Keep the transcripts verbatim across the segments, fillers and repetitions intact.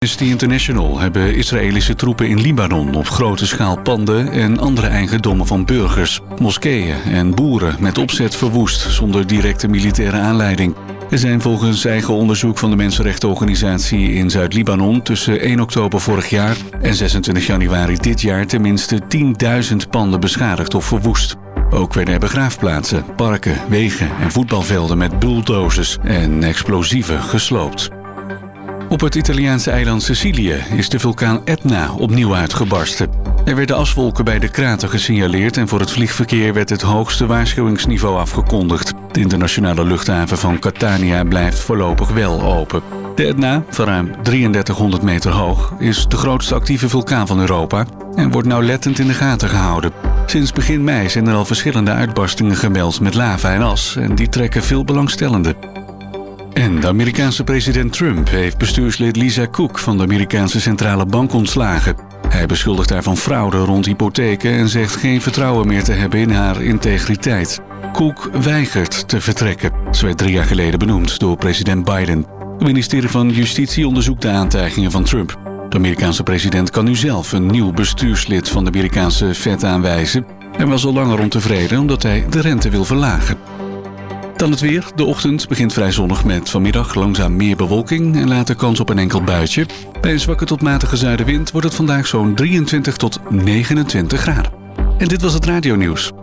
Amnesty International hebben Israëlische troepen in Libanon op grote schaal panden en andere eigendommen van burgers, moskeeën en boeren met opzet verwoest zonder directe militaire aanleiding. Er zijn volgens eigen onderzoek van de mensenrechtenorganisatie in Zuid-Libanon tussen één oktober vorig jaar en zesentwintig januari dit jaar tenminste tienduizend panden beschadigd of verwoest. Ook werden er begraafplaatsen, parken, wegen en voetbalvelden met bulldozers en explosieven gesloopt. Op het Italiaanse eiland Sicilië is de vulkaan Etna opnieuw uitgebarsten. Er werden aswolken bij de krater gesignaleerd en voor het vliegverkeer werd het hoogste waarschuwingsniveau afgekondigd. De internationale luchthaven van Catania blijft voorlopig wel open. De Etna, van ruim drieëndertighonderd meter hoog, is de grootste actieve vulkaan van Europa en wordt nauwlettend in de gaten gehouden. Sinds begin mei zijn er al verschillende uitbarstingen gemeld met lava en as en die trekken veel belangstellenden. En de Amerikaanse president Trump heeft bestuurslid Lisa Cook van de Amerikaanse Centrale Bank ontslagen. Hij beschuldigt haar van fraude rond hypotheken en zegt geen vertrouwen meer te hebben in haar integriteit. Cook weigert te vertrekken. Ze werd drie jaar geleden benoemd door president Biden. Het ministerie van Justitie onderzoekt de aantijgingen van Trump. De Amerikaanse president kan nu zelf een nieuw bestuurslid van de Amerikaanse Fed aanwijzen. Hij was al langer ontevreden omdat hij de rente wil verlagen. Dan het weer. De ochtend begint vrij zonnig met vanmiddag langzaam meer bewolking en later kans op een enkel buitje. Bij een zwakke tot matige zuidenwind wordt het vandaag zo'n drieëntwintig tot negenentwintig graden. En dit was het radionieuws.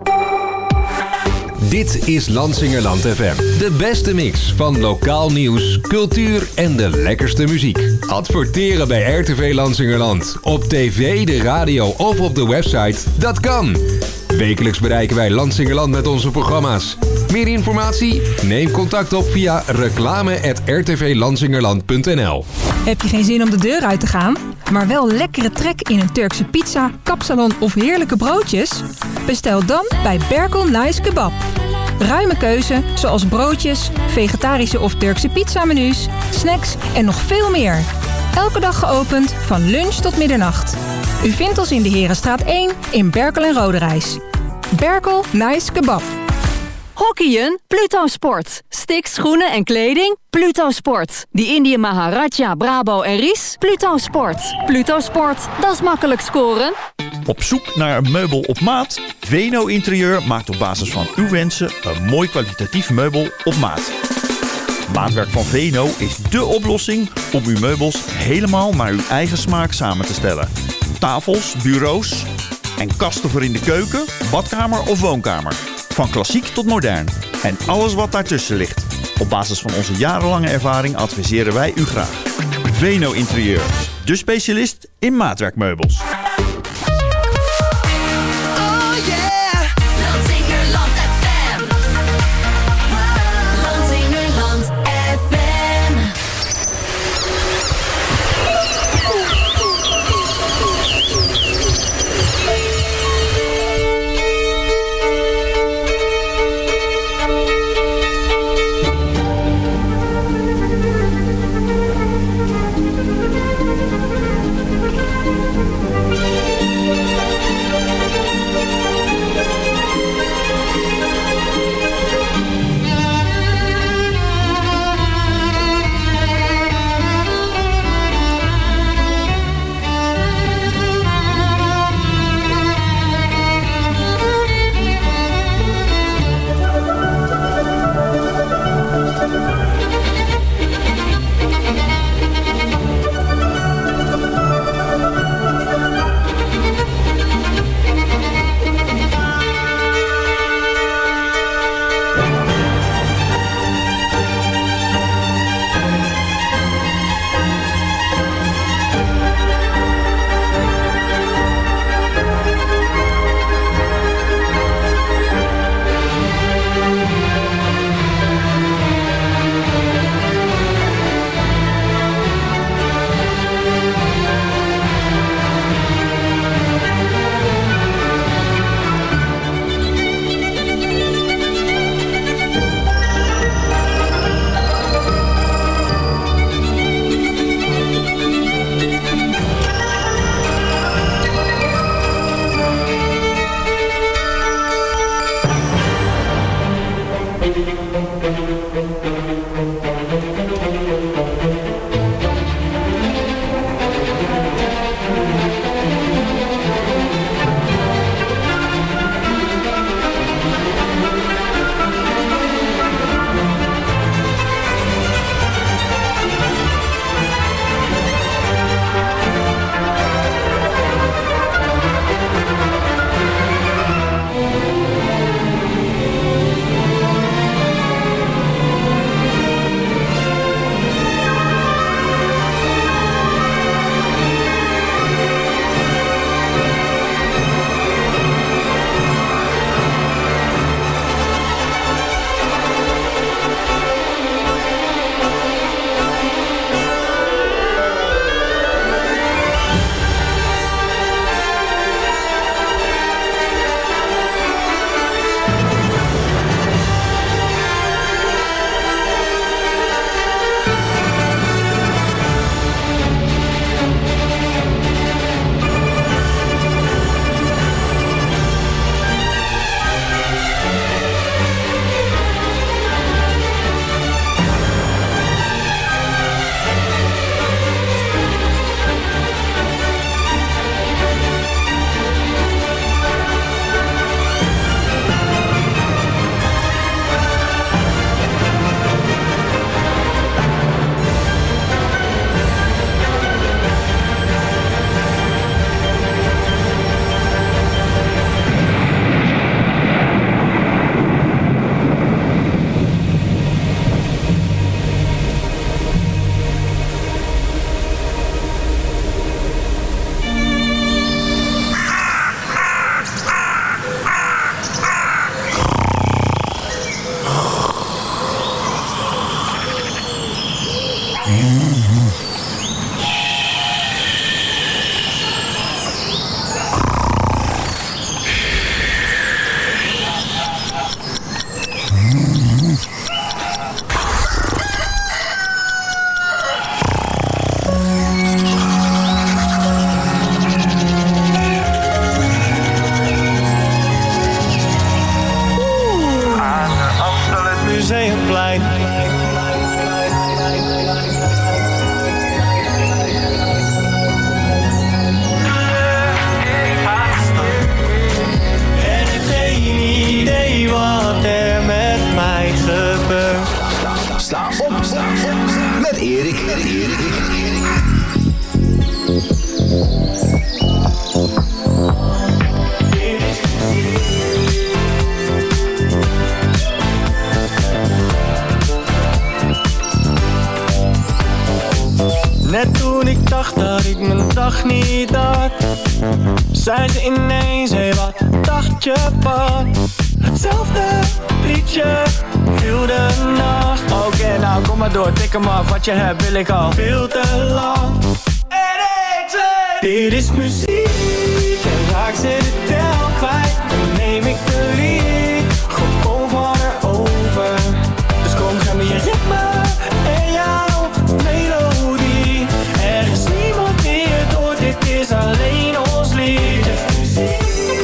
Dit is Lansingerland F M. De beste mix van lokaal nieuws, cultuur en de lekkerste muziek. Adverteren bij R T V Lansingerland. Op tv, de radio of op de website. Dat kan. Wekelijks bereiken wij Lansingerland met onze programma's. Meer informatie? Neem contact op via reclame at r t v lansingerland punt n l. Heb je geen zin om de deur uit te gaan, maar wel lekkere trek in een Turkse pizza, kapsalon of heerlijke broodjes? Bestel dan bij Berkel Nice Kebab. Ruime keuze, zoals broodjes, vegetarische of Turkse pizzamenu's, snacks en nog veel meer. Elke dag geopend van lunch tot middernacht. U vindt ons in de Herenstraat één in Berkel en Roderijs. Berkel Nice Kebab. Hockeyen? Pluto Sport. Sticks, schoenen en kleding? Pluto Sport. Die Indië Maharaja, Brabo en Ries? Pluto Sport. Pluto Sport, dat is makkelijk scoren. Op zoek naar een meubel op maat? Veno Interieur maakt op basis van uw wensen een mooi kwalitatief meubel op maat. Maatwerk van Veno is dé oplossing om uw meubels helemaal naar uw eigen smaak samen te stellen. Tafels, bureaus en kasten voor in de keuken, badkamer of woonkamer. Van klassiek tot modern. En alles wat daartussen ligt. Op basis van onze jarenlange ervaring adviseren wij u graag. Veno Interieur. De specialist in maatwerkmeubels. dacht dat ik mijn dag niet had, zei ze ineens, hé, wat dacht je van? Hetzelfde liedje, heel de nacht. Oké, okay, nou kom maar door, tik hem af, wat je hebt wil ik al veel te lang. één, twee Dit is muziek, en raak ze de tel kwijt. Dan neem ik de lied, gewoon van haar over. Dus kom, geef me je ritme en jouw melodie. Er is niemand die het hoort, dit is alleen ons lied. Dit is muziek.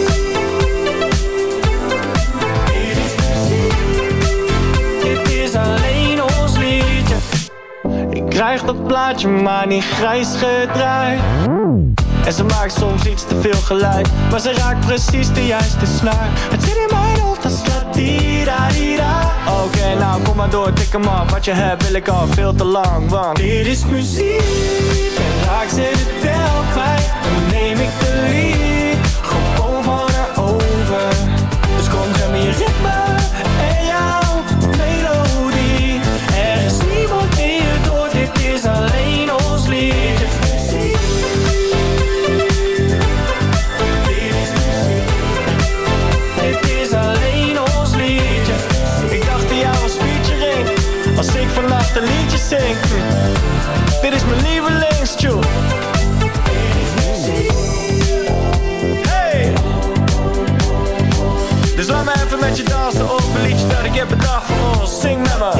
Dit is muziek. Dit is alleen ons liedje. Ik krijg dat plaatje maar niet grijs gedraaid. En ze maakt soms iets te veel geluid, maar ze raakt precies de juiste snaar. Het zit in mijn hoofd, dat slaat di-da-di-da. Oké, okay, nou kom maar door, tik hem af. Wat je hebt wil ik al veel te lang, want dit is muziek. En raak ze de tel kwijt, dan neem ik de lead. Gewoon van haar over. Dus kom, geef me je ritme en jouw melodie. Er is niemand die het hoort, dit is alleen ons lied. Als ik vannacht een liedje zing, dit is mijn lievelingstune. Hey! Dus laat me even met je dansen op een liedje dat ik heb bedacht voor ons. Zing met me.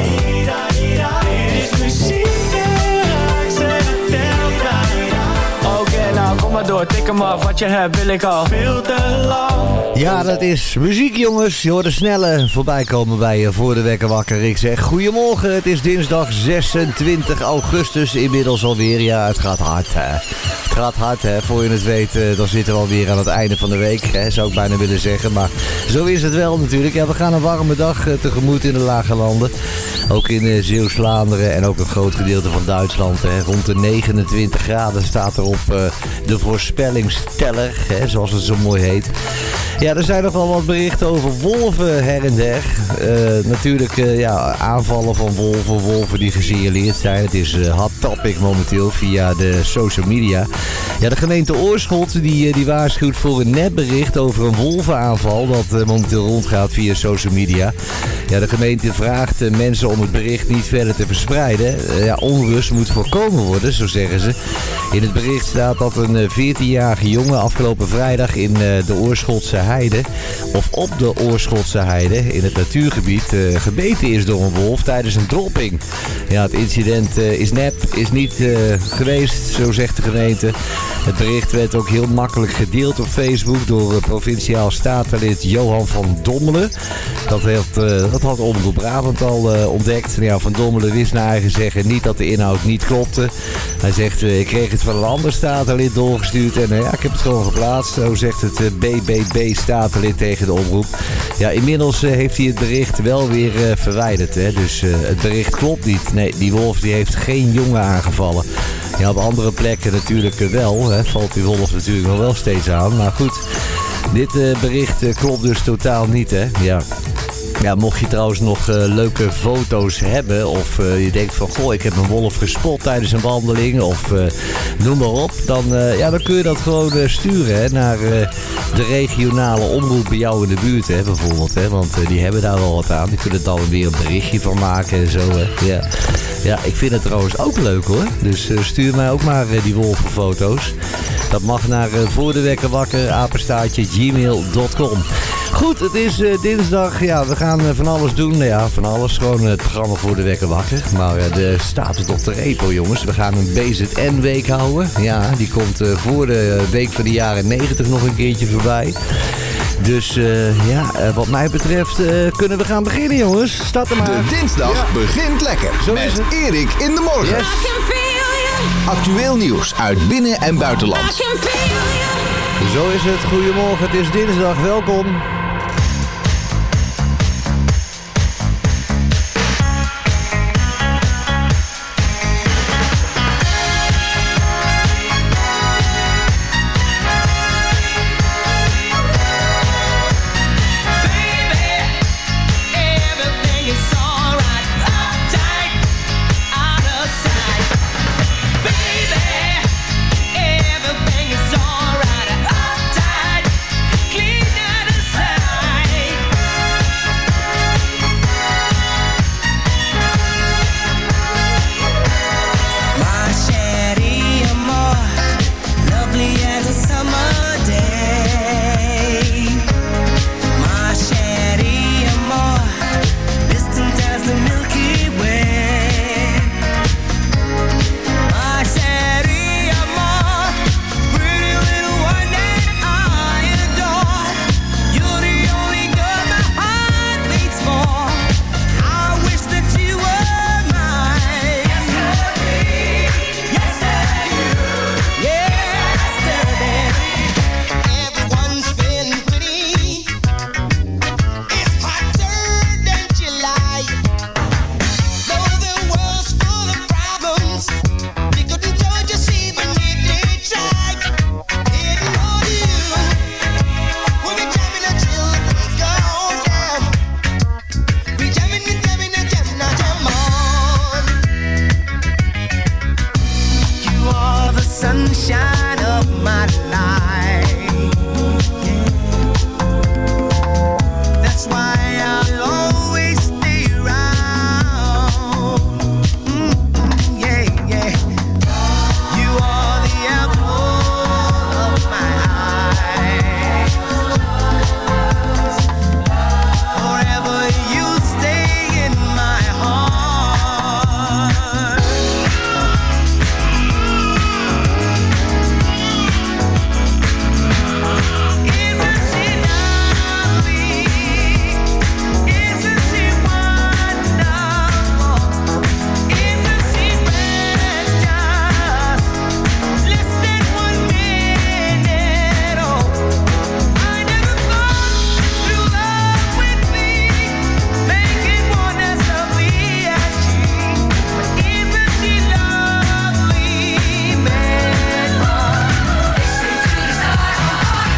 Dit is muziek en raak ze de tel kwijt. Oké, okay, nou kom maar door, tik hem af. Wat je hebt wil ik al veel te lang. Ja, dat is muziek, jongens. Je hoort de snelle voorbij komen bij je voor de wekker wakker. Ik zeg goedemorgen, het is dinsdag zesentwintig augustus inmiddels alweer. Ja, het gaat hard, hè. Het gaat hard, hè. Voor je het weet, dan zitten we alweer aan het einde van de week, hè, zou ik bijna willen zeggen. Maar zo is het wel natuurlijk. Ja, we gaan een warme dag tegemoet in de lage landen. Ook in Zeeuws-Vlaanderen en ook een groot gedeelte van Duitsland. Hè. Rond de negenentwintig graden staat er op uh, de voorspellingsteller, hè, zoals het zo mooi heet. Ja, er zijn nog wel wat berichten over wolven her en der. Uh, natuurlijk uh, ja, aanvallen van wolven, wolven die gesignaleerd zijn. Het is uh, hot topic momenteel via de social media. Ja, de gemeente Oorschot die, uh, die waarschuwt voor een nepbericht over een wolvenaanval dat uh, momenteel rondgaat via social media. Ja, de gemeente vraagt uh, mensen om het bericht niet verder te verspreiden. Uh, ja, onrust moet voorkomen worden, zo zeggen ze. In het bericht staat dat een uh, veertienjarige jongen afgelopen vrijdag in uh, de Oorschotse Heide, of op de Oorschotse Heide in het natuurgebied, uh, gebeten is door een wolf tijdens een dropping. Ja, het incident uh, is nep, is niet uh, geweest, zo zegt de gemeente. Het bericht werd ook heel makkelijk gedeeld op Facebook door uh, provinciaal statenlid Johan van Dommelen. Dat, heeft, uh, dat had Omroep Brabant al uh, ontdekt. Ja, Van Dommelen wist naar eigen zeggen niet dat de inhoud niet klopte. Hij zegt, uh, ik kreeg het van een ander statenlid doorgestuurd en uh, ja, ik heb het gewoon geplaatst. Zo zegt het uh, B B B statenlid tegen de omroep. Ja, inmiddels uh, heeft hij het bericht wel weer uh, verwijderd. Hè? Dus uh, het bericht klopt niet. Nee, die wolf die heeft geen jongen aangevallen. Ja, op andere plekken natuurlijk uh, wel. Hè? Valt die wolf natuurlijk nog wel steeds aan. Maar goed, dit uh, bericht uh, klopt dus totaal niet. Hè? Ja. Ja, mocht je trouwens nog uh, leuke foto's hebben of uh, je denkt van goh, ik heb een wolf gespot tijdens een wandeling of uh, noem maar op, dan, uh, ja, dan kun je dat gewoon uh, sturen hè, naar uh, de regionale omroep bij jou in de buurt hè, bijvoorbeeld. Hè, want uh, die hebben daar wel wat aan. Die kunnen dan weer een berichtje van maken en zo. Hè. Ja. ja, ik vind het trouwens ook leuk hoor. Dus uh, stuur mij ook maar uh, die wolvenfoto's. Dat mag naar uh, voor de wekker wakker apenstaartje gmail dot com. Goed, het is uh, dinsdag. Ja, we gaan uh, van alles doen. Ja, van alles. Gewoon uh, het programma voor de wekker wakker. Maar uh, de status op de repo, jongens. We gaan een B Z N-week houden. Ja, die komt uh, voor de week van de jaren negentig nog een keertje voorbij. Dus uh, ja, uh, wat mij betreft uh, kunnen we gaan beginnen, jongens. Start er maar. De dinsdag ja. begint lekker. Zo met Erik in de morgen. Yes. Actueel nieuws uit binnen- en buitenland. Zo is het. Goedemorgen, het is dinsdag. Welkom. sunshine of my life. That's why I'll always stay around. Mm-hmm, yeah, yeah. You are the apple of my eye. Forever you stay in my heart. Isn't she lovely? Isn't she wonderful? Isn't she precious? Listen one minute, oh, I never thought true love would be making one as lovely as she. But isn't she lovely, man? Listen to the stars on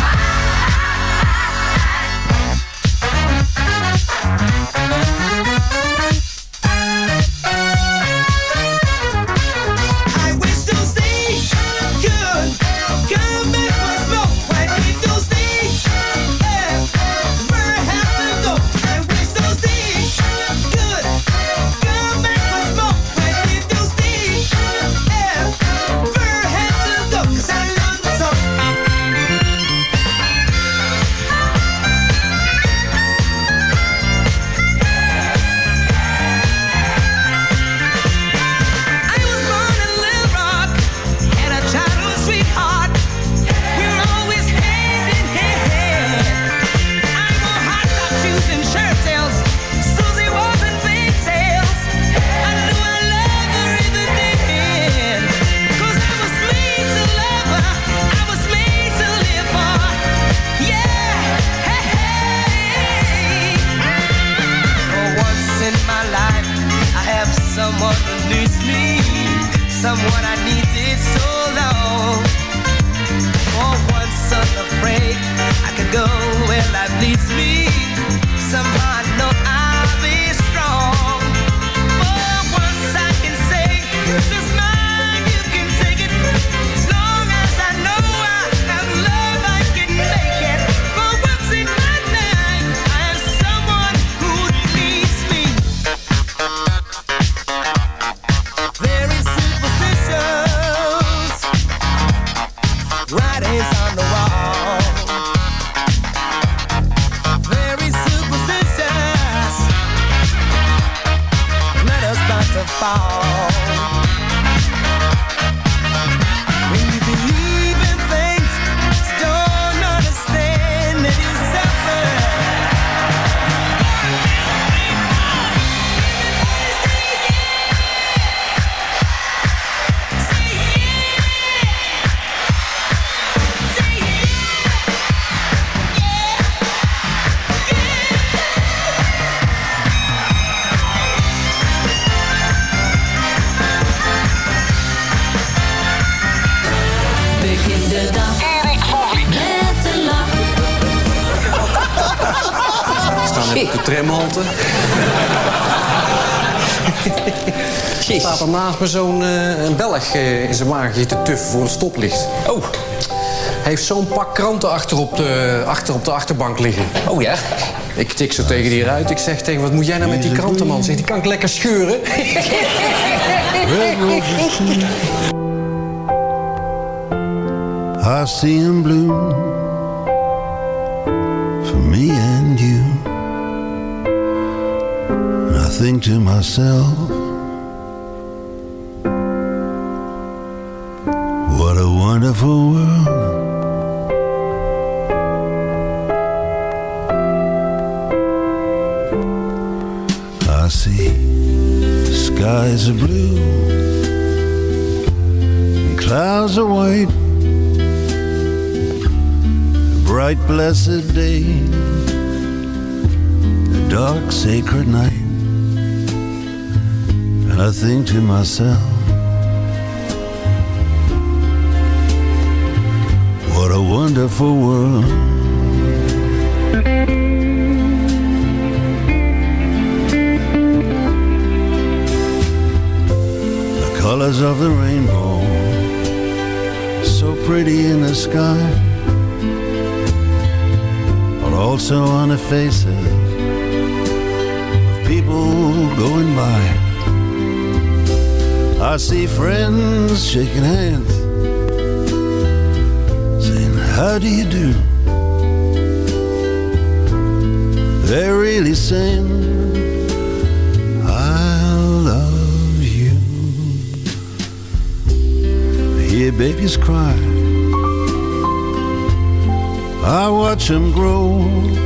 I wish those days could come back once more. Why did those days ever have to go? I wish those days could come back once more. Why did those days ever have to go? 'Cause I love them so. I was born in Little Rock, had a childhood sweetheart. We were always hand in hand. I wore hot top shoes and shirt tails. Susie was in pigtails. I knew I loved her even then. 'Cause I was made to love her. I was made to live for. Yeah, hey, hey. For once in my life, I have someone who needs me, someone I needed so long. For once unafraid, I can go where life leads me. Somehow I know I'll be strong. For once I can say, this is mine, you can take it. As long as I know I have love, I can make it. For once in my life, I have someone who needs me. Very superstitious writings on the wall. Very superstitious letters about to fall. When you believe in things you don't understand, it is suffer. Begin de dag met een lach. Staan net op de tramhalte. Staat er naast me zo'n eh, een Belg eh, in zijn maagje te tuffen voor een stoplicht. Oh. Hij heeft zo'n pak kranten achter op, de, achter op de achterbank liggen. Oh ja? Ik tik zo tegen die eruit. Ik zeg tegen, wat moet jij nou met die kranten, man? Zegt, die kan ik lekker scheuren. I see him bloom for me and you. And I think to myself, what a wonderful world. I see skies are blue and clouds are white. Bright blessed day, a dark sacred night. And I think to myself, what a wonderful world. The colors of the rainbow pretty in the sky are also on the faces of people going by. I see friends shaking hands, saying, how do you do? They're really saying, I love you. I hear babies cry, I watch them grow.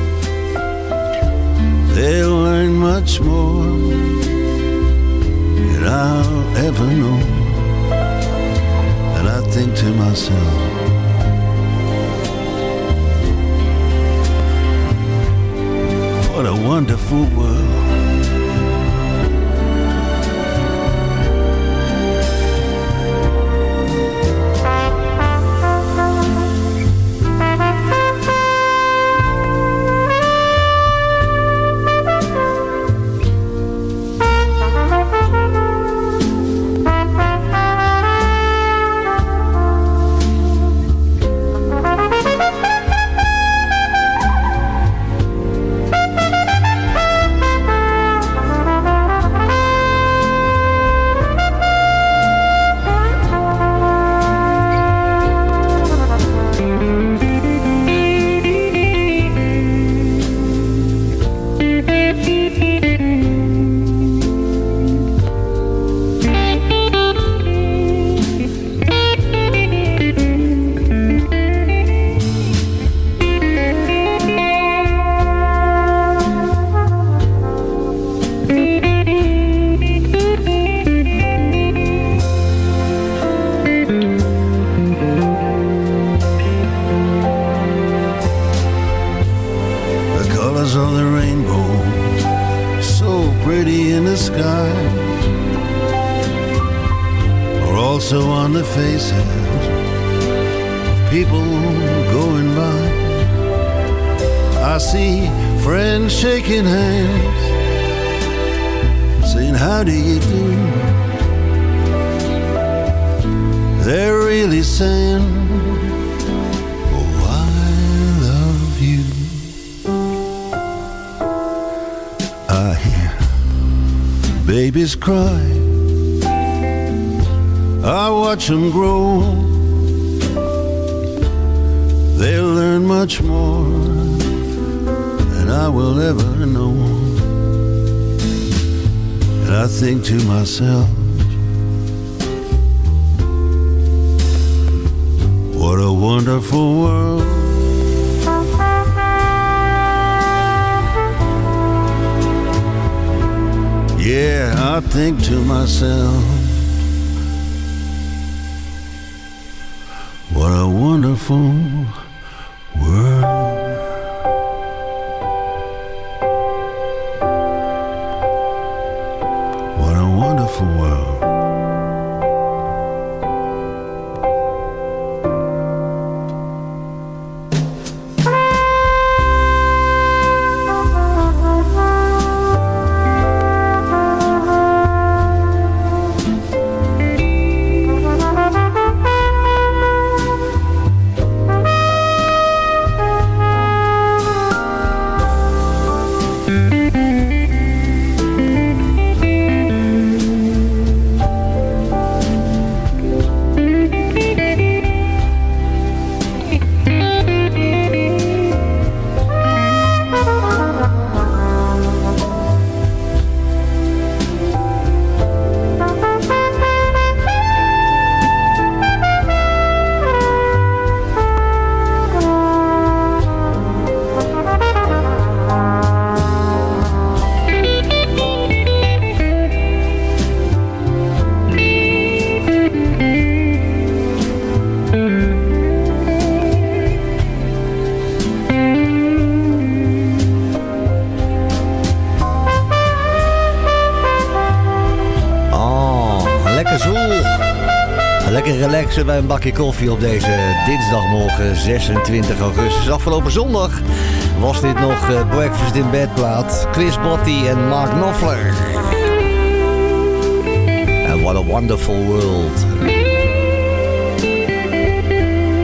They'll learn much more than I'll ever know. And I think to myself, what a wonderful world. Shaking hands, saying, how do you do? They're really saying, oh, I love you. I hear babies cry, I watch them grow. They'll learn much more I will ever know. And I think to myself, what a wonderful world. Yeah, I think to myself, what a wonderful world. Relaxen bij een bakje koffie op deze dinsdagmorgen zesentwintig augustus. Afgelopen zondag was dit nog uh, Breakfast in Bed plaat. Chris Botti en Mark Knopfler. And what a wonderful world.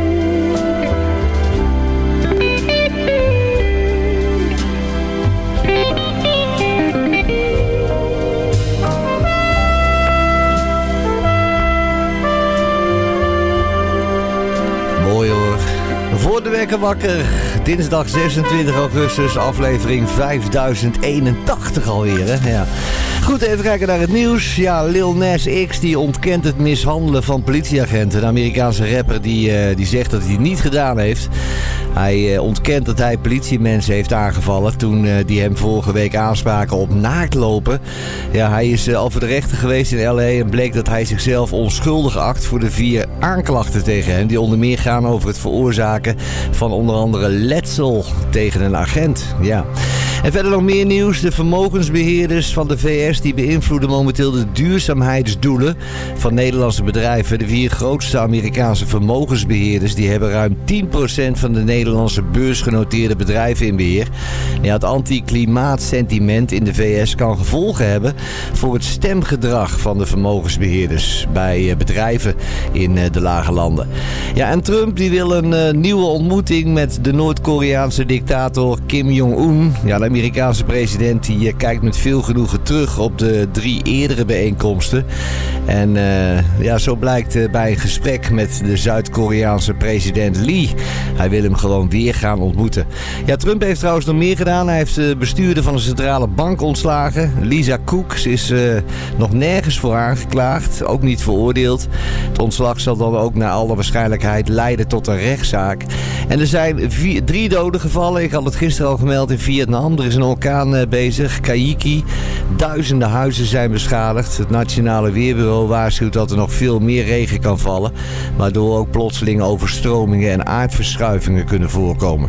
Voor de wekker wakker, dinsdag zesentwintig augustus, aflevering vijfduizend eenentachtig alweer, hè? Ja. Goed, even kijken naar het nieuws. Ja, Lil Nas X die ontkent het mishandelen van politieagenten. Een Amerikaanse rapper die, uh, die zegt dat hij het niet gedaan heeft. Hij uh, ontkent dat hij politiemensen heeft aangevallen toen uh, die hem vorige week aanspraken op naaktlopen. Ja, hij is uh, al voor de rechter geweest in L A en bleek dat hij zichzelf onschuldig acht voor de vier aanklachten tegen hem. Die onder meer gaan over het veroorzaken van onder andere letsel tegen een agent. Ja. En verder nog meer nieuws. De vermogensbeheerders van de V S die beïnvloeden momenteel de duurzaamheidsdoelen van Nederlandse bedrijven. De vier grootste Amerikaanse vermogensbeheerders die hebben ruim tien procent van de Nederlandse beursgenoteerde bedrijven in beheer. Ja, het anti-klimaatsentiment in de V S kan gevolgen hebben voor het stemgedrag van de vermogensbeheerders bij bedrijven in de lage landen. Ja, en Trump die wil een uh, nieuwe ontmoeting met de Noord-Koreaanse dictator Kim Jong-un. Ja, de Amerikaanse president die uh, kijkt met veel genoegen terug op de drie eerdere bijeenkomsten. En uh, ja, zo blijkt uh, bij een gesprek met de Zuid-Koreaanse president Lee. Hij wil hem gewoon weer gaan ontmoeten. Ja, Trump heeft trouwens nog meer gedaan. Hij heeft de bestuurder van de centrale bank ontslagen. Lisa Cooks is uh, nog nergens voor aangeklaagd. Ook niet veroordeeld. Het ontslag zal dan ook naar alle waarschijnlijkheid leiden tot een rechtszaak. En er zijn vier, drie doden gevallen. Ik had het gisteren al gemeld in Vietnam. Er is een orkaan uh, bezig, Kaiki. Duizenden huizen zijn beschadigd. Het Nationale Weerbureau waarschuwt dat er nog veel meer regen kan vallen. Waardoor ook plotseling overstromingen en aardverschuivingen kunnen voorkomen.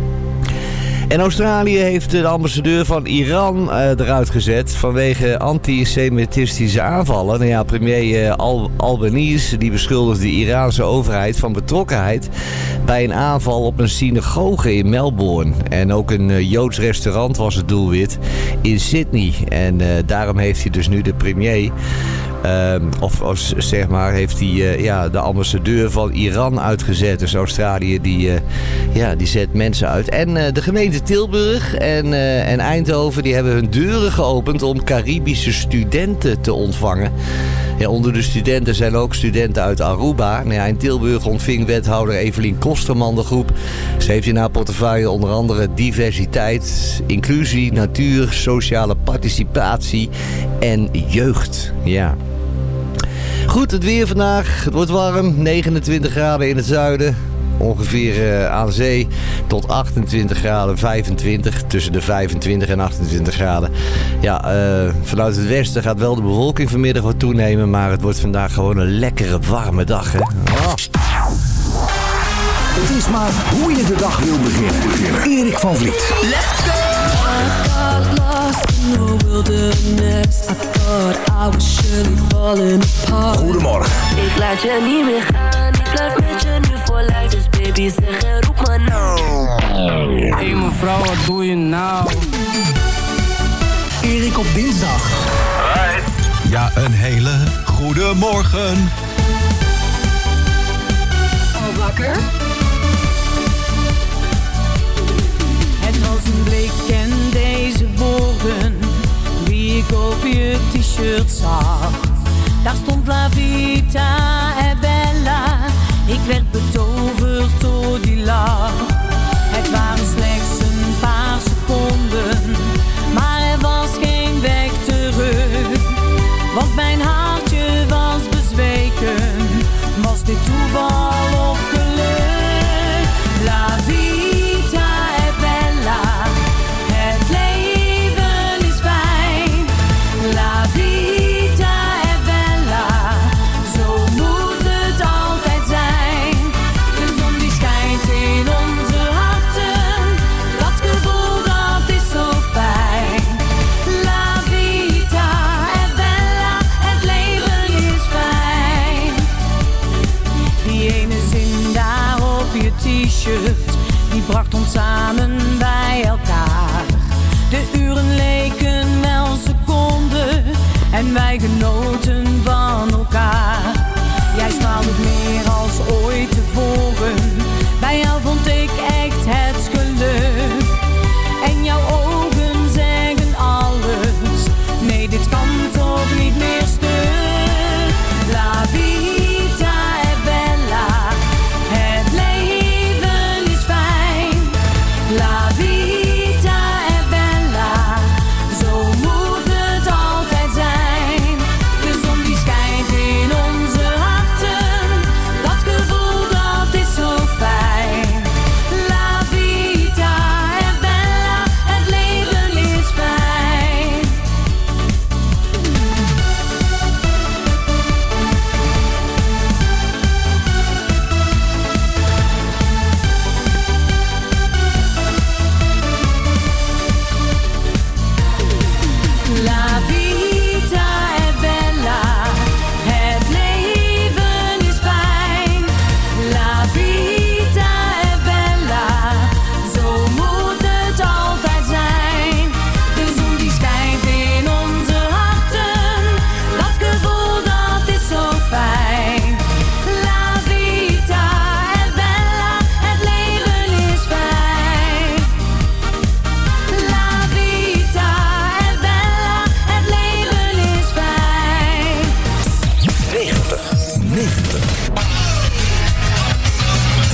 En Australië heeft de ambassadeur van Iran uh, eruit gezet vanwege antisemitistische aanvallen. Nou ja, premier uh, Al- Albanese die beschuldigt de Iraanse overheid van betrokkenheid bij een aanval op een synagoge in Melbourne. En ook een uh, Joods restaurant was het doelwit in Sydney. En uh, daarom heeft hij dus nu de premier... Uh, of, of zeg maar heeft hij uh, ja, de ambassadeur van Iran uitgezet. Dus Australië die, uh, ja, die zet mensen uit. En uh, de gemeente Tilburg en, uh, en Eindhoven die hebben hun deuren geopend om Caribische studenten te ontvangen. Ja, onder de studenten zijn ook studenten uit Aruba. Nou ja, in Tilburg ontving wethouder Evelien Kosterman de groep. Ze heeft in haar portefeuille onder andere diversiteit, inclusie, natuur, sociale participatie en jeugd. Ja. Goed, het weer vandaag. Het wordt warm. negenentwintig graden in het zuiden. Ongeveer uh, aan zee tot achtentwintig graden, vijfentwintig. Tussen de vijfentwintig en achtentwintig graden. Ja, uh, vanuit het westen gaat wel de bewolking vanmiddag wat toenemen. Maar het wordt vandaag gewoon een lekkere warme dag, hè. Oh. Het is maar hoe je de dag wil beginnen. Erik van Vliet. Let's go! I got lost in the wilderness. I thought I was surely falling apart. Goedemorgen. Ik laat je niet meer gaan. Ik blijf met je nu voor lijf. Dus baby zeg en roep maar nou. Hey mevrouw, wat doe je nou? Erik op dinsdag. Right. Ja, een hele goede morgen. Al wakker? Het was een blik en deze woorden die ik op je t-shirt zag. Daar stond La Vita e Bella. Ik werd betoverd door die lach. Het waren slechts een paar seconden, maar er was geen weg terug. Want mijn hartje was bezweken. Was dit toeval of geluk? La Vita e Bella. Het leven is fijn. La Vita e Bella. Zo moet het altijd zijn. De zon die schijnt in onze harten. Dat gevoel dat is zo fijn. La Vita e Bella. Het leven is fijn. Die ene zin daar op je t-shirt, die bracht ons samen bij elkaar. De uren leken wel seconden en wij genoten van elkaar. Jij straalde meer als ooit tevoren. Bij jou vond ik echt het geluk. En jouw ogen zeggen alles. Nee, dit kan toch niet meer stuk. La Vita e Bella. Het leven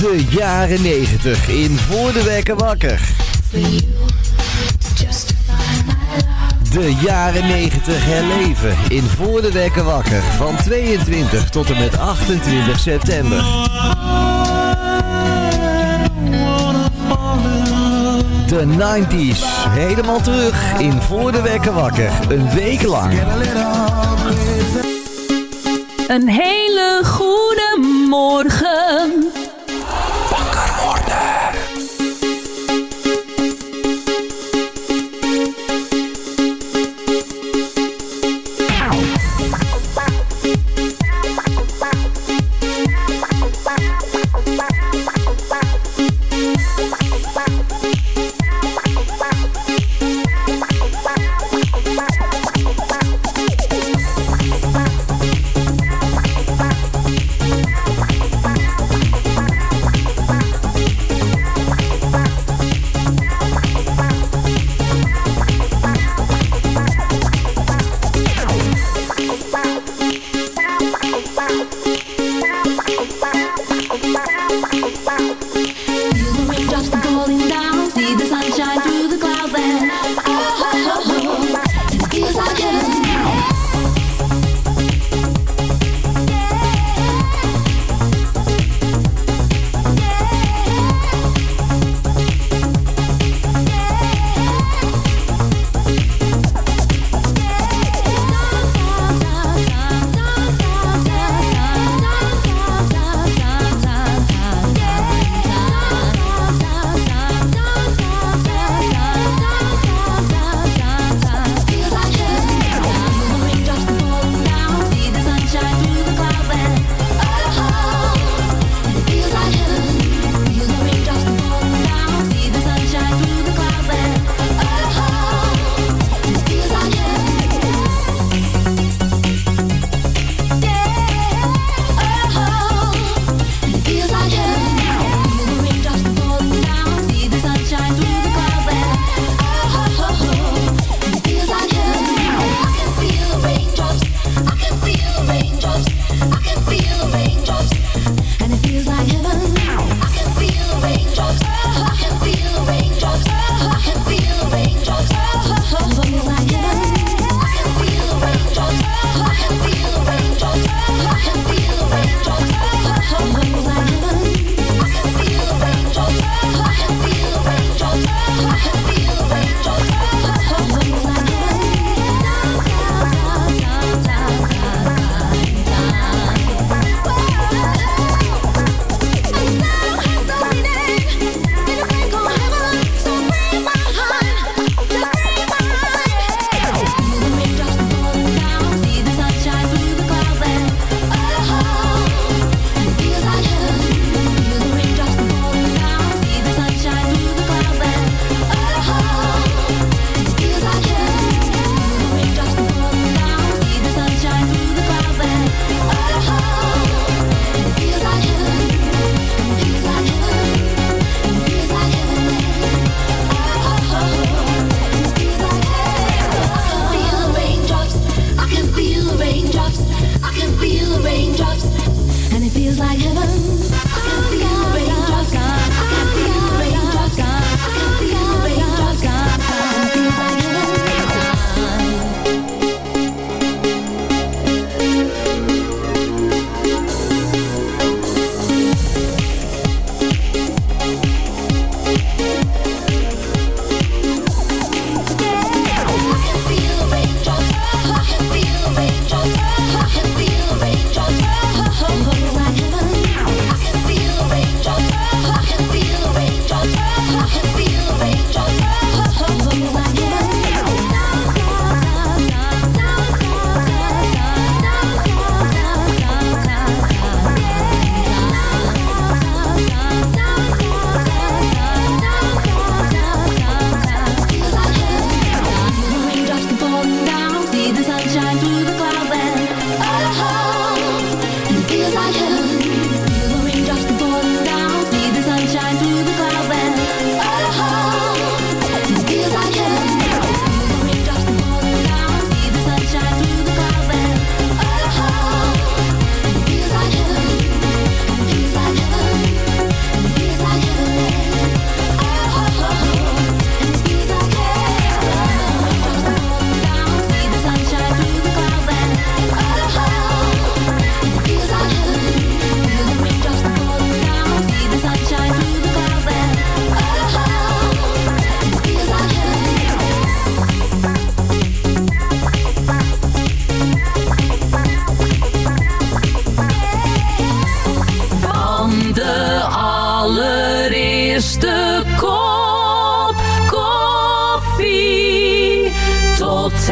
De jaren negentig in Voor de Wekker Wakker. De jaren negentig herleven in Voor de Wekker Wakker van tweeëntwintig tot en met achtentwintig september. De negentig's helemaal terug in Voor de Wekker Wakker, een week lang. Een hele goede morgen. Wakker worden. Bye.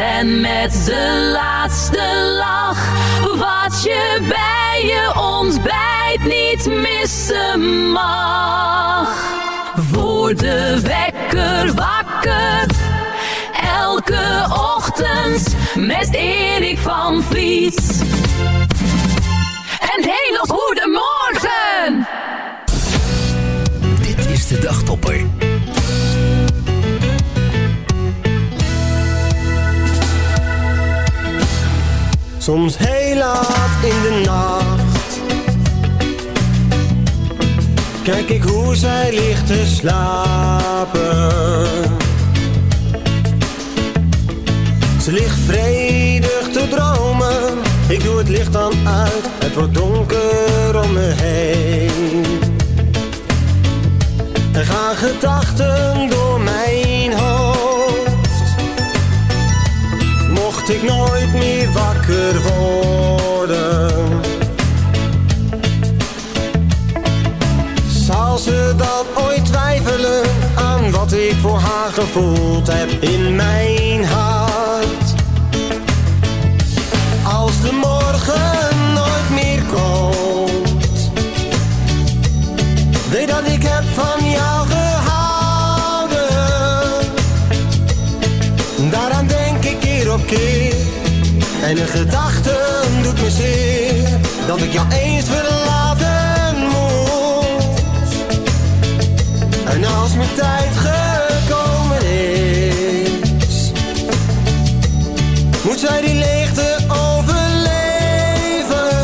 En met de laatste lach, wat je bij je ontbijt niet missen mag. Voor de wekker wakker, elke ochtend met Erik van Vliet. Een hele goede morgen! Dit is de Dagtopper. Soms heel laat in de nacht kijk ik hoe zij ligt te slapen. Ze ligt vredig te dromen. Ik doe het licht dan uit, het wordt donker om me heen. Er gaan gedachten door mijn hoofd. Mocht ik nooit meer wakker worden, zal ze dan ooit twijfelen aan wat ik voor haar gevoeld heb in mijn hart. Als de morgen nooit meer komt, weet dat ik heb van jou gehouden. Daaraan denk ik keer op keer, en de gedachte doet me zeer dat ik jou eens verlaten moet. En als mijn tijd gekomen is, moet zij die leegte overleven.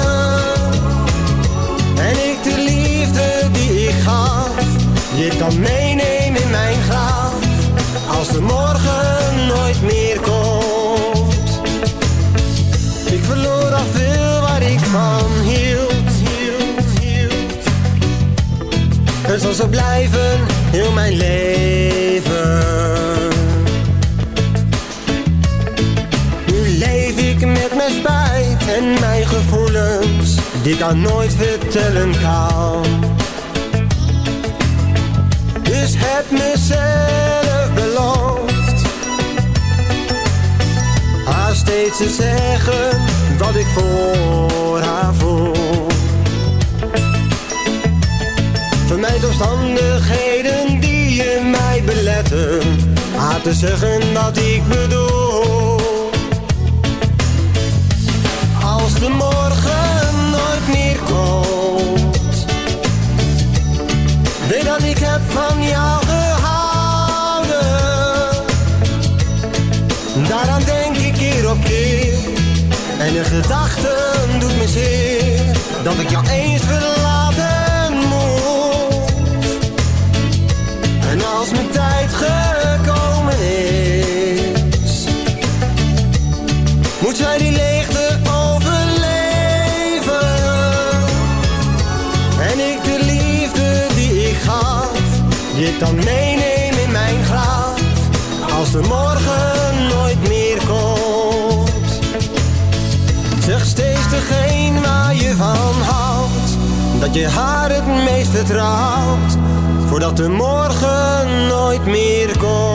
En ik de liefde die ik gaf, je kan meenemen in mijn graf. Als de morgen nooit meer komt. Ik verloor al veel waar ik van hield, hield, hield. Het zal zo blijven, heel mijn leven. Nu leef ik met mijn spijt en mijn gevoelens, die ik aan nooit vertellen kan. Dus heb mezelf beloofd haar steeds te zeggen wat ik voor haar voel. Vermijd omstandigheden die je mij beletten haar te zeggen wat ik bedoel. Als de morgen nooit meer komt, weet dat ik heb van jou gehouden. Daaraan denk ik keer op keer, en de gedachte doet me zeer dat ik jou eens verlaten moet. En als mijn tijd gekomen is, moet zij die leegte overleven. En ik de liefde die ik gaf, je dan meenemen in mijn graf. Als de morgen nooit meer komt, zeg steeds degene waar je van houdt, dat je haar het meest vertrouwt, voordat de morgen nooit meer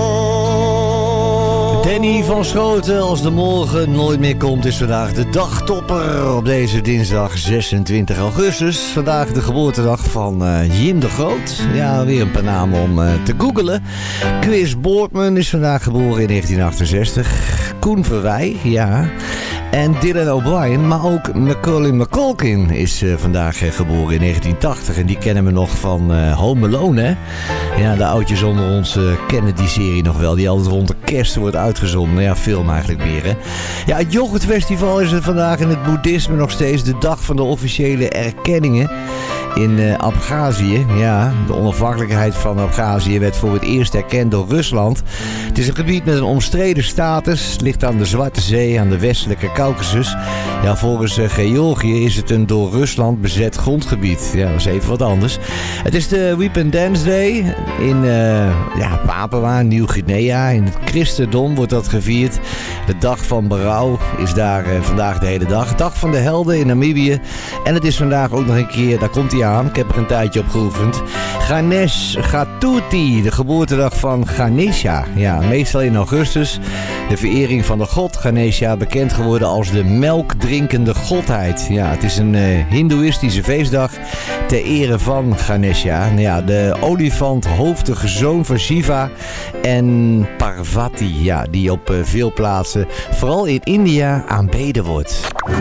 komt. Danny van Schoten, als de morgen nooit meer komt, is vandaag de dagtopper op deze dinsdag zesentwintig augustus. Vandaag de geboortedag van uh, Jim de Groot. Ja, weer een paar namen om uh, te googelen. Chris Boardman is vandaag geboren in negentien achtenzestig. Koen Verwij, ja. En Dylan O'Brien, maar ook Macaulay Culkin is uh, vandaag uh, geboren in negentien tachtig. En die kennen we nog van uh, Home Alone, hè? Ja, de oudjes onder ons uh, kennen die serie nog wel. Die altijd rond de kerst wordt uitgezonden. Ja, film eigenlijk meer, hè? Ja, het Yoghurtfestival is er vandaag in het boeddhisme nog steeds de dag van de officiële erkenningen. In uh, Abhazie, ja, de onafhankelijkheid van Abhazie werd voor het eerst erkend door Rusland. Het is een gebied met een omstreden status, het ligt aan de Zwarte Zee, aan de westelijke Caucasus. Ja, volgens uh, Georgië is het een door Rusland bezet grondgebied. Ja, dat is even wat anders. Het is de Weapon Dance Day in uh, ja, Papua, Nieuw-Guinea. In het christendom wordt dat gevierd. De dag van berouw is daar uh, vandaag de hele dag. Dag van de helden in Namibië. En het is vandaag ook nog een keer, daar komt hij aan. Ik heb er een tijdje op geoefend. Ganesh Chaturthi, de geboortedag van Ganesha. Ja, meestal in augustus. De verering van de god Ganesha, bekend geworden als de melkdrinkende godheid. Ja, het is een uh, hindoeïstische feestdag ter ere van Ganesha. Nou ja, de olifanthoofdige zoon van Shiva en Parvati, ja, die op uh, veel plaatsen, vooral in India, aanbeden wordt.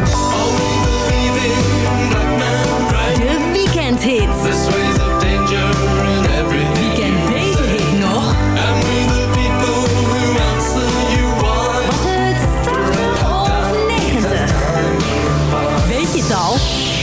De weekendhit. Weekend deze hit nog. Was het tachtig of negentig? Weet je het al?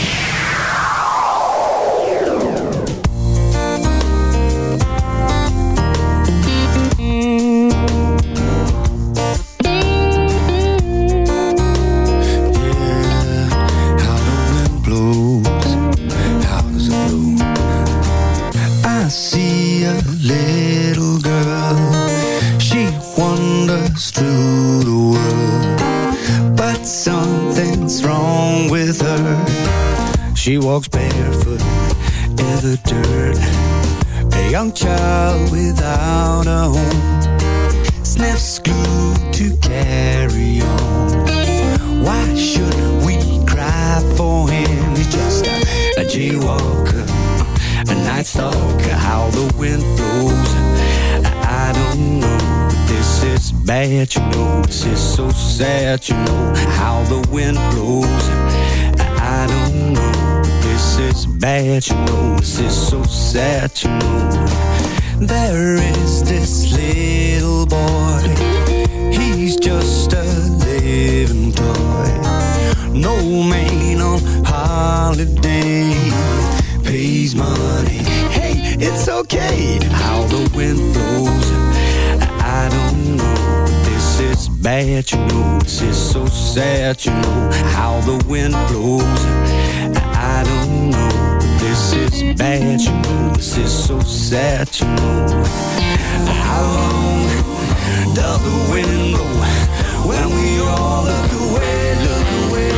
Through the world, but something's wrong with her. She walks barefoot in the dirt, a young child without a home, sniffs glue to carry on. Why should we cry for him? He's just a, a jaywalker, a night stalker. How the wind blows, I don't know. This is bad, you know, this is so sad, you know, how the wind blows, I don't know. This is bad, you know, this is so sad, you know. There is this little boy, he's just a living toy. No man on holiday pays money. Hey, it's okay, how the wind blows, I don't know. This is bad, you know. This is so sad, you know. How the wind blows, I don't know. This is bad, you know. This is so sad, you know. How long does the wind blow when we all look away, look away?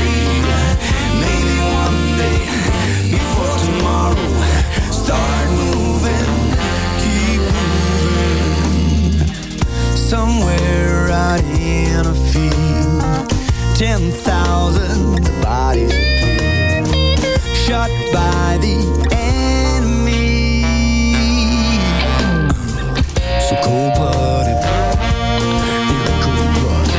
Maybe one day before tomorrow, start moving, keep moving. Somewhere out in a field, ten thousand bodies appear, shot by the enemy. So cold-blooded, yeah, cold-blooded.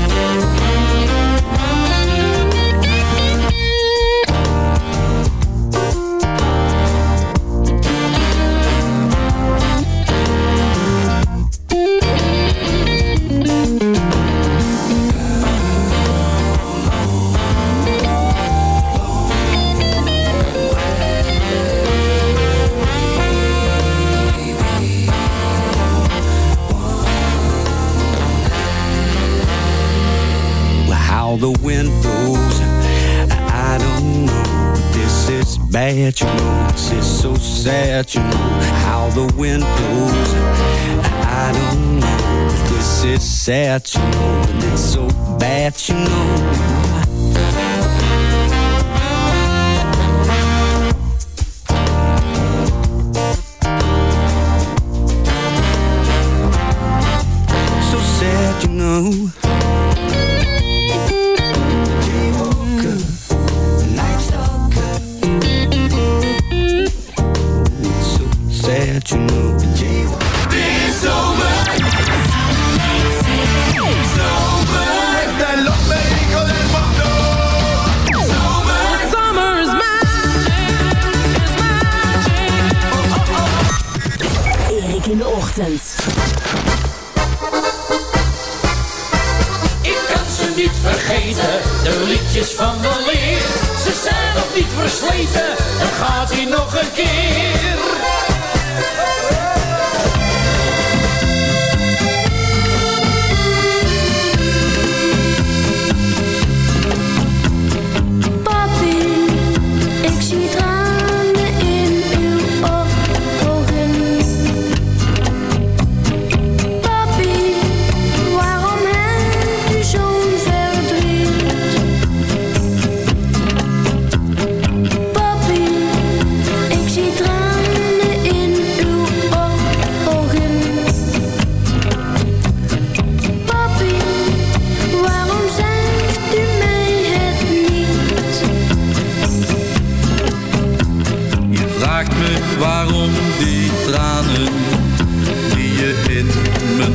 The wind blows, I don't know. This is bad, you know. This is so sad, you know. How the wind blows, I don't know. This is sad, you know. And it's so bad, you know. So sad, you know. Sad, you know. This is over. Summer is Erik in de ochtend. Ik kan ze niet vergeten, de liedjes van de leer. Ze zijn nog niet versleten, dan gaat hij nog een keer. Zo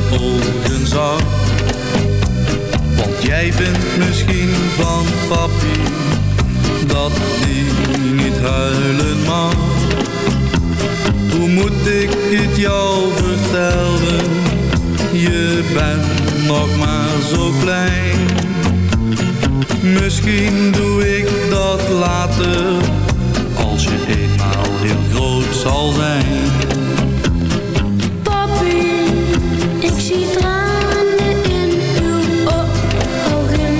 ogen zag. Want jij vindt misschien van papi dat die niet huilen mag. Hoe moet ik het jou vertellen? Je bent nog maar zo klein. Misschien doe ik dat later, als je eenmaal heel groot zal zijn. Papi, ik zie tranen in uw ogen.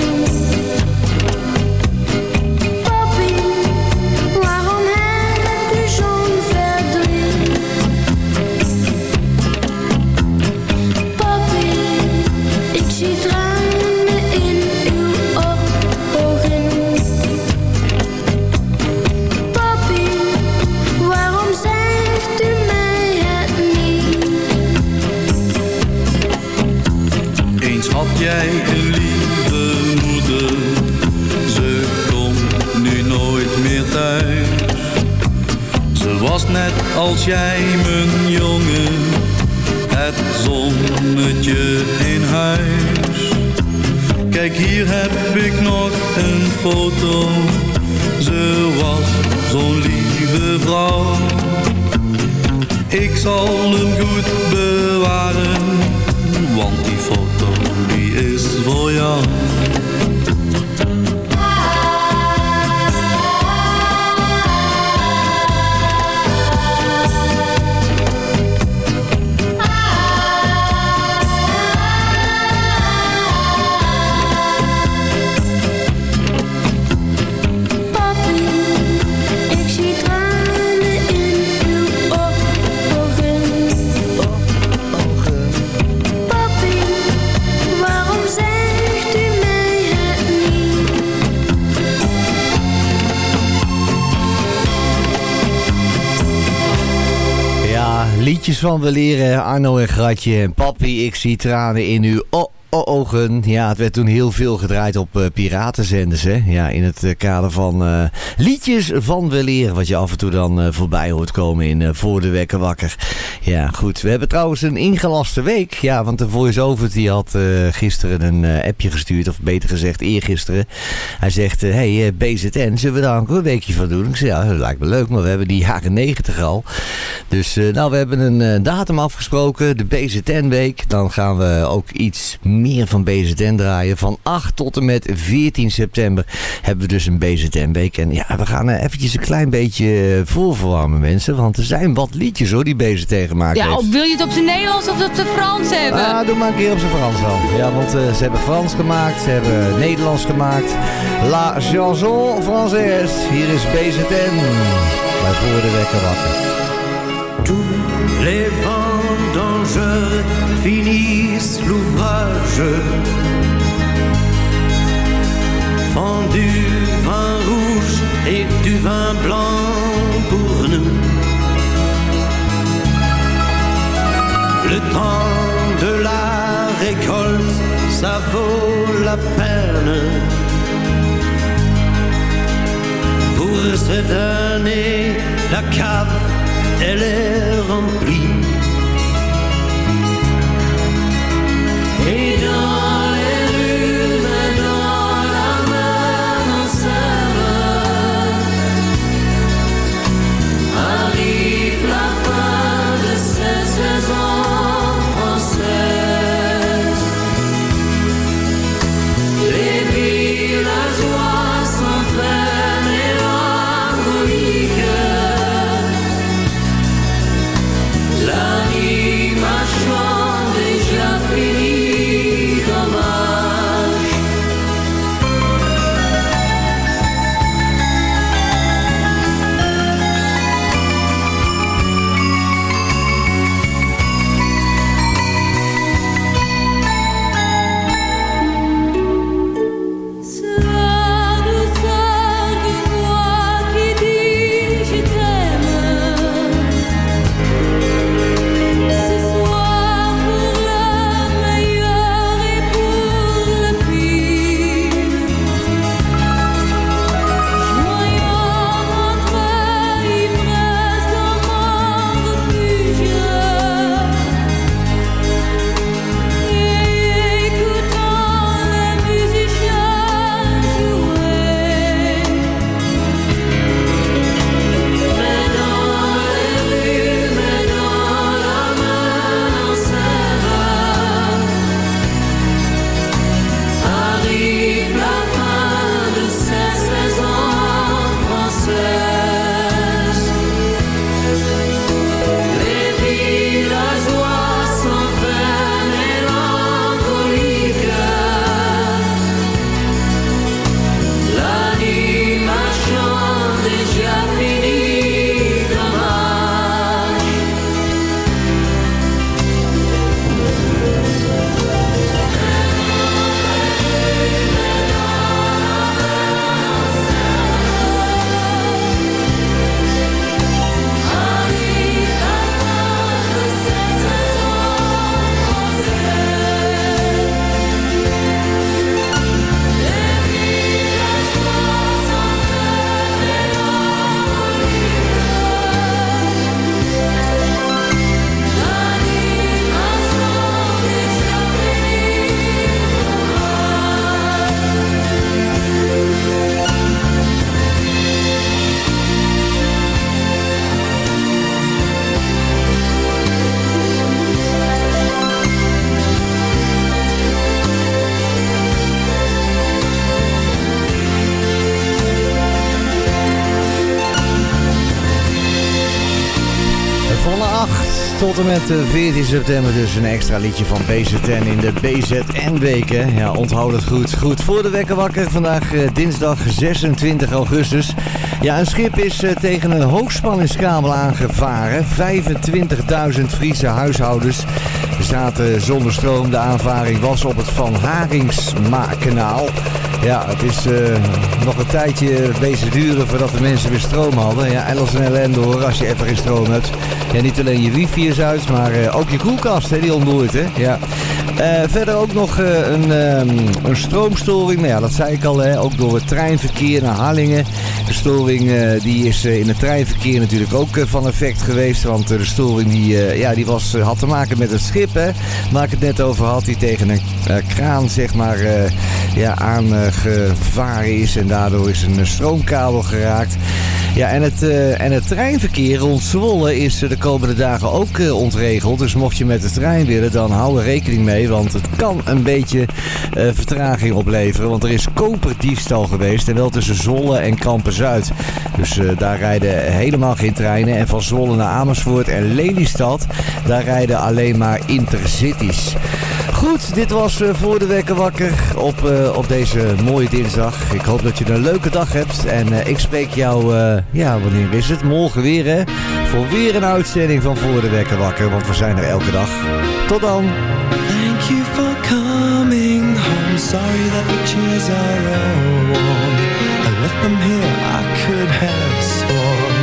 Papi, waarom hebt u zo'n verdriet? Papi, ik zie tranen in uw ogen. Papi, waarom zegt u mij het niet? Eens had jij een lieve moeder, ze komt nu nooit meer thuis. Ze was net als jij, mijn jongen, het zonnetje in huis. Kijk, hier heb ik nog een foto, ze was zo'n lieve vrouw. Ik zal hem goed bewaren, want die foto die is voor jou. Papi, ik zie tranen in uw ogen. Papi, waarom zegt u mij het niet? Ja, liedjes van Weleer, Arno en Gratje en Papi, ik zie tranen in uw o- o- ogen. Ja, het werd toen heel veel gedraaid op uh, piratenzenders, hè. Ja, in het uh, kader van uh, liedjes van Weleer, wat je af en toe dan uh, voorbij hoort komen in uh, Voor de Wekker Wakker. Ja, goed. We hebben trouwens een ingelaste week. Ja, want de voice-over die had uh, gisteren een uh, appje gestuurd, of beter gezegd eergisteren. Hij zegt, hé, uh, hey, uh, B Z N, zullen we daar ook een weekje van doen? Ik zei, ja, dat lijkt me leuk, maar we hebben die jaren negentig al. Dus, uh, nou, we hebben een uh, datum afgesproken, de B Z N-week. Dan gaan we ook iets meer van B Z N draaien. Van acht tot en met veertien september hebben we dus een B Z N-week. En ja, we gaan uh, eventjes een klein beetje uh, voorverwarmen, mensen. Want er zijn wat liedjes, hoor, die B Z N gemaakt Ja, heeft. of wil je het op zijn Nederlands of op zijn Frans hebben? Ah, doe maar een keer op zijn Frans dan. Ja, want uh, ze hebben Frans gemaakt, ze hebben Nederlands gemaakt. La chanson française. Hier is B Z N. Bij Voor de Wekker Wakker. Tous les vendangeurs finissent l'ouvrage. Font du vin rouge et du vin blanc pour nous. Le temps de la récolte, ça vaut la peine. Pour cette année, la cave, elle est remplie. Et dans les rues, mais dans la même enceinte, arrive la fin de cette saison française. Les villageois s'entraînent mélancoliques. La Van acht tot en met veertien september dus een extra liedje van B Z N in de B Z N-weken. Ja, onthoud het goed. Goed, voor de wekker wakker. Vandaag uh, dinsdag zesentwintig augustus. Ja, een schip is uh, tegen een hoogspanningskabel aangevaren. vijfentwintigduizend Friese huishoudens zaten zonder stroom. De aanvaring was op het Van Haringsma-kanaal. Ja, het is uh, nog een tijdje bezig duren voordat de mensen weer stroom hadden. Ja, en dat is een ellende hoor, als je even geen stroom hebt. Ja, niet alleen je wifi is uit, maar uh, ook je koelkast, hè, die ontdooit, hè. Ja. Uh, verder ook nog uh, een, um, een stroomstoring. Nou ja, dat zei ik al, hè, ook door het treinverkeer naar Harlingen. De storing uh, die is uh, in het treinverkeer natuurlijk ook uh, van effect geweest. Want uh, de storing die, uh, ja, die was, uh, had te maken met het schip, hè, waar ik het net over had. Die tegen een uh, kraan, zeg maar, uh, ja, aangevaren uh, is. En daardoor is een uh, stroomkabel geraakt. Ja, en het, uh, en het treinverkeer rond Zwolle is uh, de komende dagen ook uh, ontregeld. Dus mocht je met de trein willen, dan hou er rekening mee. Want het kan een beetje uh, vertraging opleveren. Want er is koperdiefstal geweest. En wel tussen Zwolle en Kampen-Zuid. Dus uh, daar rijden helemaal geen treinen. En van Zwolle naar Amersfoort en Lelystad, daar rijden alleen maar intercities. Goed, dit was uh, voor de wekker wakker op, uh, op deze mooie dinsdag. Ik hoop dat je een leuke dag hebt. En uh, ik spreek jou, uh, ja, wanneer is het? Morgen weer, hè? Voor weer een uitzending van Voor de Wekker Wakker. Want we zijn er elke dag. Tot dan! Thank you for coming home. Sorry that the chairs are all warm. I left them here, I could have sworn.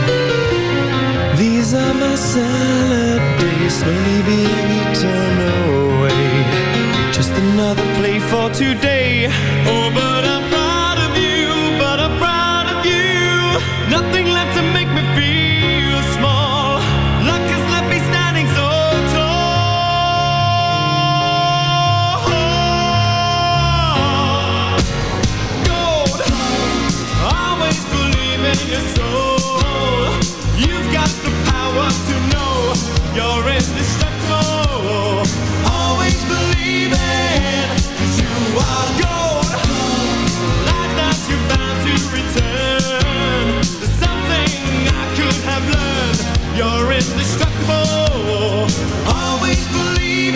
These are my salad days, slowly being eaten away. Just another play for today. Oh, but I'm proud of you, but I'm proud of you. Nothing left to make me feel small. Luck has left me standing so in your soul. You've got the power to know you're indestructible. Always believing you are gold. Like that you're bound to return. There's something I could have learned. You're indestructible. Always believing.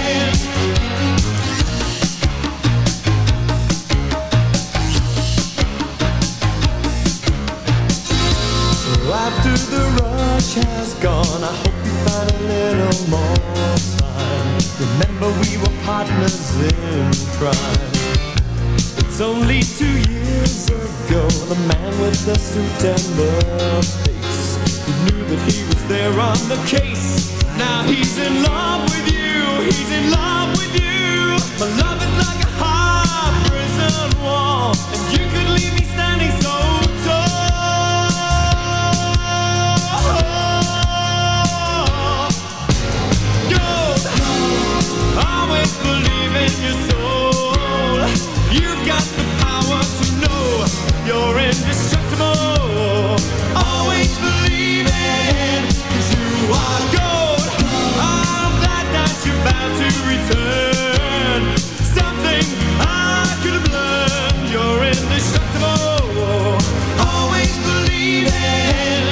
After the rush has gone, I hope you find a little more time. Remember we were partners in crime. It's only two years ago, the man with the suit and the face, who knew that he was there on the case. Now he's in love with you, he's in love with you. My love is like a high prison wall, and you could leave me standing so tall. Always believe in your soul. You've got the power to know you're indestructible. Always believe in, 'cause you are gold. I'm glad that you're bound to return. Something I could have learned. You're indestructible. Always believe in.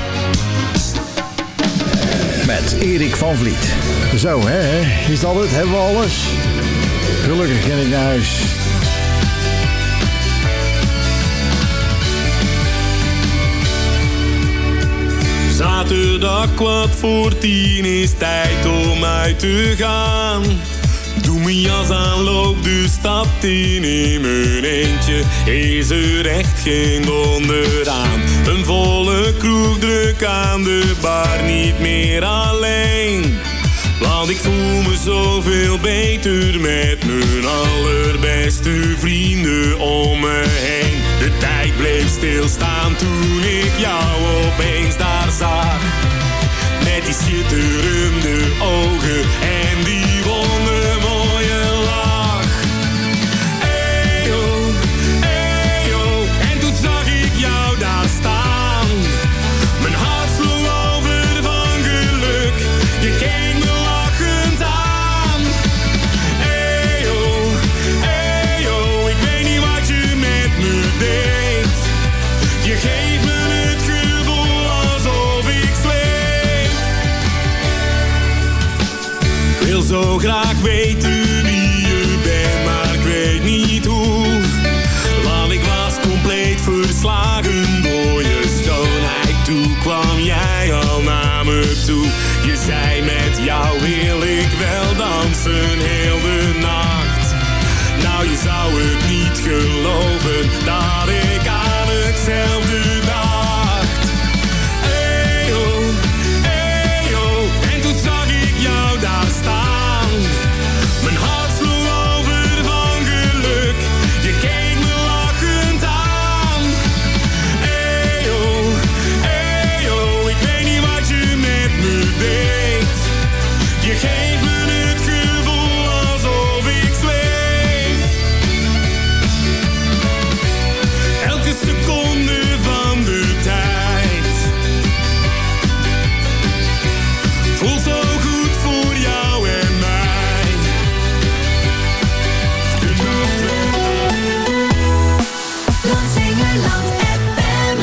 Met Erik van Vliet. Zo, hè? Is dat het? Hebben we alles? Gelukkig kan ik naar huis. Zaterdag kwart voor tien is tijd om uit te gaan. Doe mijn jas aan, loop de stad in in mijn eentje. Is er echt geen donder aan. Een volle kroeg, druk aan de bar, niet meer alleen. Want ik voel me zoveel beter met mijn allerbeste vrienden om me heen. De tijd bleef stilstaan toen ik jou opeens daar zag. Met die schitterende ogen en die wondermooie lach. Eyo, eyo, en toen zag ik jou daar staan. Mijn hart sloeg over van geluk, je keek me lachend aan. Eyo, eyo, ik weet niet wat je met me deed. Je geeft me het gevoel alsof ik zweef. zo graag weten wie je bent, maar ik weet niet hoe. Want ik was compleet verslagen door je schoonheid. Toen kwam jij al naar me toe. Je zei met jou wil ik wel dansen heel de nacht. Nou je zou het niet geloven dat ik aan hetzelfde dacht. Eyo, eyo, en toen zag ik jou daar staan. Mijn hart sloeg over van geluk, je keek me lachend aan. Eyo, eyo, ik weet niet wat je met me deed. Je geeft me het gevoel alsof ik zweef. Elke seconde van de tijd voelt zo goed voor jou en mij. De Lansingerland F M.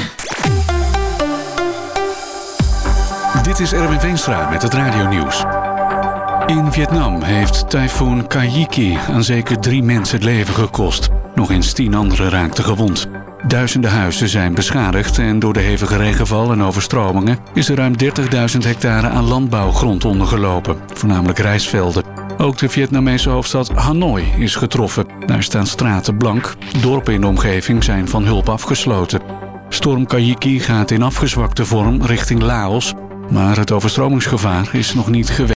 Dit is Erwin Veenstra met het radionieuws. In Vietnam heeft tyfoon Kaiyiki aan zeker drie mensen het leven gekost. Nog eens tien anderen raakten gewond. Duizenden huizen zijn beschadigd en door de hevige regenval en overstromingen is er ruim dertigduizend hectare aan landbouwgrond ondergelopen, voornamelijk rijstvelden. Ook de Vietnamese hoofdstad Hanoi is getroffen. Daar staan straten blank. Dorpen in de omgeving zijn van hulp afgesloten. Storm Kaiyiki gaat in afgezwakte vorm richting Laos, maar het overstromingsgevaar is nog niet geweken.